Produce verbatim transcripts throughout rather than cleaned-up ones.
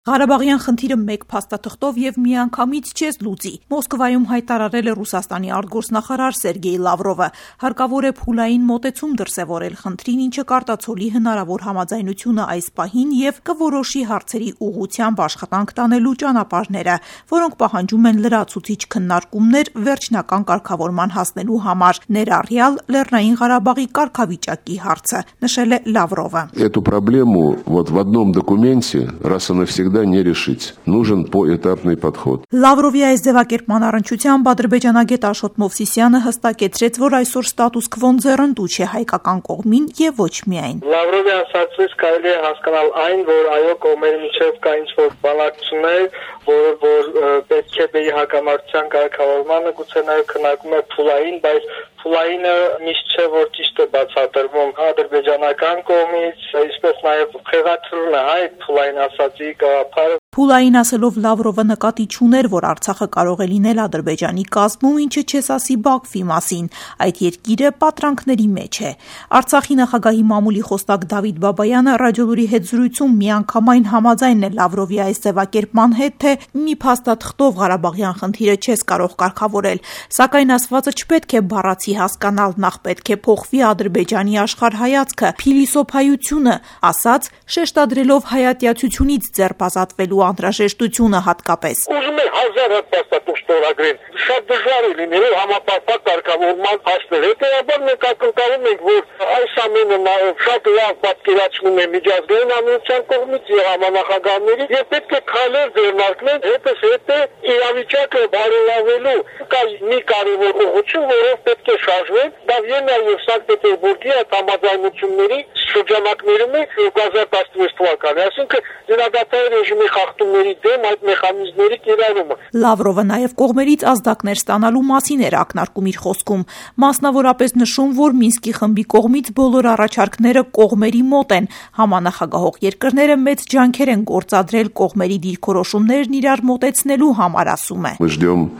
Ղարաբաղյան խնդիրը մեկ փաստաթղթով եւ միանգամից չես լուծի։ Մոսկվայում հայտարարել է Ռուսաստանի արտգործնախարար Սերգեյ Լավրովը։ Հարկավոր է փուլային մոտեցում դրսևորել խնդրին, ինչը կարտացոլի հնարավոր համաձայնությունը այս պահին եւ կորոշի հարցերի ուղղությամբ աշխատանք տանելու ճանապարհները, որոնք պահանջում են լրացուցիչ քննարկումներ վերջնական կարգավորման հասնելու համար, ներառյալ Լեռնային Ղարաբաղի կարգավիճակի հարցը, նշել է Լավրովը։ Эту проблему вот в одном документе раз и навсегда не решить. Нужен поэтапный подход. Լավրովի այս ձևակերպման առնչությամբ ադրբեջանագետ Աշոտ Մովսիսյանը հստակեցրեց, որ այսօր ստատուս քվոն ձեռնտու չէ հայկական կողմին եւ ոչ միայն։ Լավրովի ասացից կարելի է հասկանալ այն, որ այո կողմերի միջև կա ինչ-որ բանակցություններ, որը որ պետք է դեպի հակամարտության կարգավորմանը գուցե նաեւ քննարկում է փուլային, բայց փուլայինը միշտ չէ որ ճիշտ է բացատրվում ադրբեջանական կողմից, այսպես նաեւ խեղաթյուրն է այդ փուլային ասացի գաղափարը։ Փուլային ասելով Լավրովը նկատի չուներ, որ Արցախը կարող է լինել Ադրբեջանի կազմում, ինչը չես ասի Բաքվի մասին, այդ երկիրը պատրանքների մեջ է։ Արցախի նախագահի մամուլի խոսնակ Դավիթ Բաբայանը ռադիոլուրի հետ զրույցում միանգամայն համաձայն է Լավրովի այս ձևակերպման հետ, թե մի փաստաթղթով Ղարաբաղյան խնդիրը չես կարող կարգավորել, սակայն ասվածը չպետք է բառացի հասկանալ, նախ պետք է փոխվի Ադրբեջանի աշխարհայացքը, փիլիսոփայությունը, ասած շեշտադրելով հայատյացությունից ձեռք ազատվելու անհրաժեշտությունը հատկապես։ Ուզում է հազար հատ փաստաթուղթ ստորագրել, շատ դժվար է լինելու համապարփակ կարգավորման հասնել։ Հետևաբար մենք ակնկալում ենք, որ այս ամենը նաև շատ լավ պատկերացնում է միջազգային ամուսնության կողմից եւ համանախագահների եւ պետք է քայլեր ձեռնարկել հետս հետը իրավիճակը բարելավելու։ Կա մի կարևոր ուղղություն, որով պետք է շարժվել, դա Վիեննա եւ Սանկտ Պետերբուրգի այդ համաձայնությունների շրջանակներում է երկու հազար տասնվեց թվականի, այսինքն զինադատարի ռեժիմի խախտումների դեմ այդ մեխանիզմների կիրառումը։ Լավրովը նաև կողմերից ազդակներ ստանալու մասին էր ակնարկում իր խոսքում, մասնավորապես նշում, որ Մինսկի խմբի կողմից բոլոր առաջարկները կողմերի մոտ են, համանախագահող երկրները մեծ ջանքեր են գործադրել կողմերի դիրքորոշումներն իրար մոտեցնելու համար, ասում է։ Мы ждем,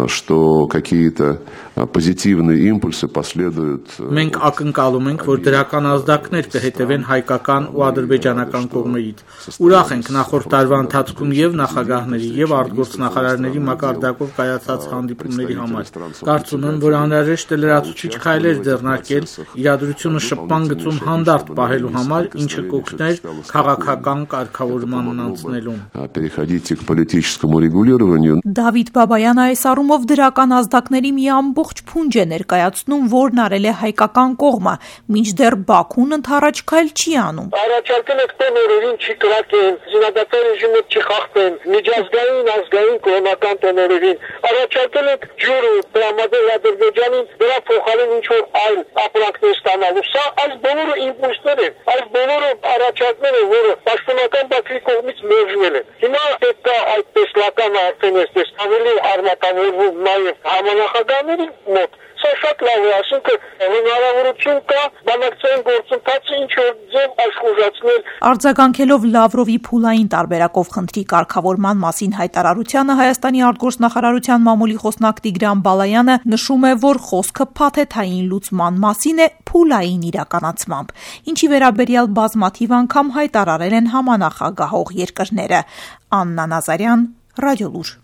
что какие-то позитивные импульсы последуют. Մենք ակնկալում ենք, որ դրական ազդակներ կհետևեն հայկական ու ադրբեջանական կողմերից։ Ուրախ ենք նախորդ տարվա ընթացքում եւ նախագահների եւ արտգործնախարարների մակարդակով կայացած հանդիպումների համար։ Կարծում եմ, որ անհրաժեշտ է լրացուցիչ քայլեր ձեռնարկել իրադրությունը շփման գծում հանդարտ պահելու համար, ինչը կօգներ քաղաքական կարգավորմանն անցնելուն։ Переходите к политическому регулированию. Դավիթ Բաբայանը այս առումով դրական ազդակների մի ամբողջ փունջ է ներկայացնում, որն արել է հայկական կողմը, մինչդեռ Բաքուն ընդառաջ քայլ չի անում։ Առաջարկել եք տոներերին չի կրակեն, զինադատարի ռեժիմը չի խախտեն, միջազգային ազգային կողմական տոներերին։ Առաջարկել եք ջուրը տրամադրել Ադրբեջանին, դրա փոխարեն ինչ որ այլ ապրանքներ ստանալու։ Սա այս բոլորը իմպուլսներ են, այս բոլորը առաջարկներ են, որը պաշտոնական Բաքվի կողմից մերժվել են։ Հիմա պետք է այդ տեսլականը արդեն այսպես ավելի արմատավորվում նաև համանախագահների մոտ։ Սա շատ լավ է, ասինքն հնարավորություն կա բանակցային գործընթացը ինչ որ ձև աշխուժացնել։ Արձագանքելով Լավրովի փուլային տարբերակով խնդրի կարգավորման մասին հայտարարությանը Հայաստանի արտգործնախարարության մամուլի խոսնակ Տիգրան Բալայանը նշում է, որ խոսքը փաթեթային լուծման մասին է փուլային իրականացմամբ, ինչի վերաբերյալ բազմաթիվ անգամ հայտարարել են համանախագահող երկրները։ Աննա Նազարյան, Ռադիոլուր։